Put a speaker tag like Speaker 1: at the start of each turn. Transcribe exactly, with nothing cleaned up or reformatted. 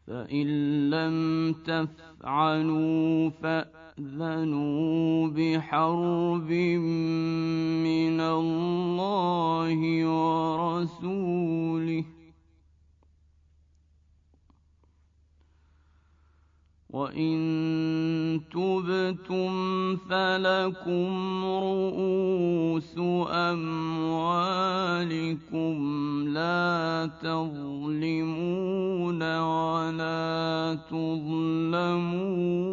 Speaker 1: فإن لم تفعلوا فأذنوا بحرب من الله ورسوله، وإن تبتم فلكم رؤوس أموالكم لا تظلمون ولا تظلمون.